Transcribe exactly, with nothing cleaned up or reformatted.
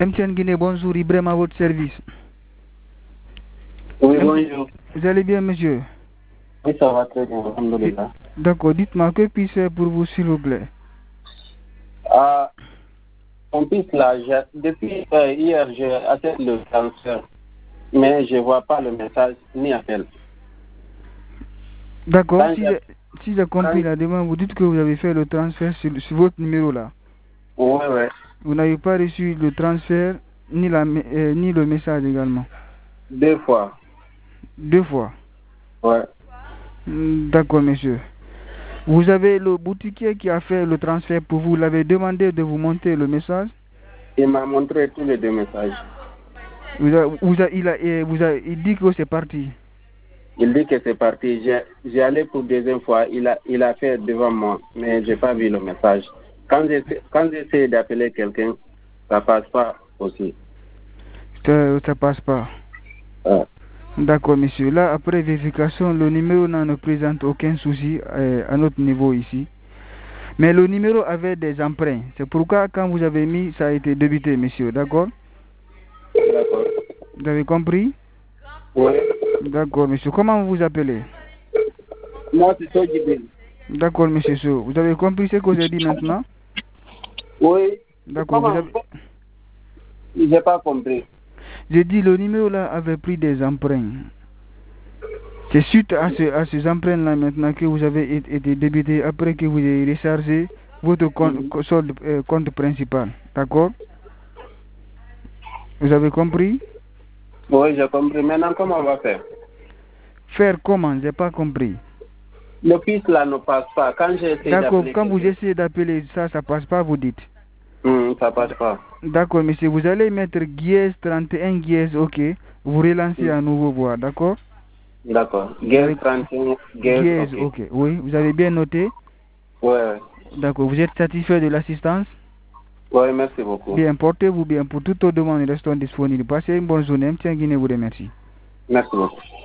M T N Guinée, bonjour, Ibrahim à votre service. Oui, bonjour. Vous allez bien, monsieur? Oui, ça va très bien, alhamdoulilah. D'accord, dites-moi, que puis-je faire pour vous, s'il vous plaît? Ah, en plus, là, depuis euh, hier, j'ai atteint le transfert, mais je ne vois pas le message ni appel. D'accord, Quand si j'ai- j'ai si j'ai compris quand- la demande, vous dites que vous avez fait le transfert sur, sur votre numéro là. Oui, oui, Vous n'avez pas reçu le transfert ni, la, me- euh, ni le message également. deux fois. Deux fois. Ouais. Hmm, D'accord, monsieur. Vous avez le boutiquier qui a fait le transfert pour vous, l'avez demandé de vous montrer le message. Il m'a montré tous les deux messages. Vous a- vous a- il, a, eh, vous a, il dit que c'est parti. Il dit que c'est parti. J'ai j'ai allé pour deuxième fois. Il a, il a fait devant moi, mais j'ai pas vu le message. Quand j'essaie quand j'essaie d'appeler quelqu'un, ça passe pas aussi. Ça ne passe pas. Ouais. D'accord, monsieur. Là, après vérification, le numéro ne présente aucun souci euh, à notre niveau ici. Mais le numéro avait des emprunts. C'est pourquoi, quand vous avez mis, ça a été débité, monsieur. D'accord? D'accord. Vous avez compris? Oui. D'accord, monsieur. Comment vous vous appelez? Moi, c'est ça, Djibril. D'accord, monsieur So. Vous avez compris ce que j'ai dit maintenant? Oui. D'accord, vous Comment? avez... J'ai pas compris. J'ai dit le numéro là avait pris des emprunts. C'est suite à, ce, à ces emprunts-là maintenant que vous avez été été débité après que vous avez rechargé votre compte, Mhm. solde, euh, compte principal. D'accord? Vous avez compris? Oui, j'ai compris. Maintenant, comment on va faire? Faire comment? J'ai pas compris. Le fils là ne passe pas. Quand j'ai essayé D'accord, d'appeler quand vous quelqu'un, essayez d'appeler ça, ça passe pas, vous dites. hum, ça passe pas. D'accord, monsieur, vous allez mettre Guiez trente et un Guiez, ok. Vous relancez Hum. à nouveau voir, d'accord? D'accord. Vous Guerre avez trente et un, guerre, Guiez, ok. ok. Oui, vous avez bien noté? Ouais, D'accord, vous êtes satisfait de l'assistance? ouais, merci beaucoup. Bien, portez-vous bien. Pour toute autre demande, restons disponibles. Passez une bonne journée. M. Guinée vous remercie. Merci beaucoup.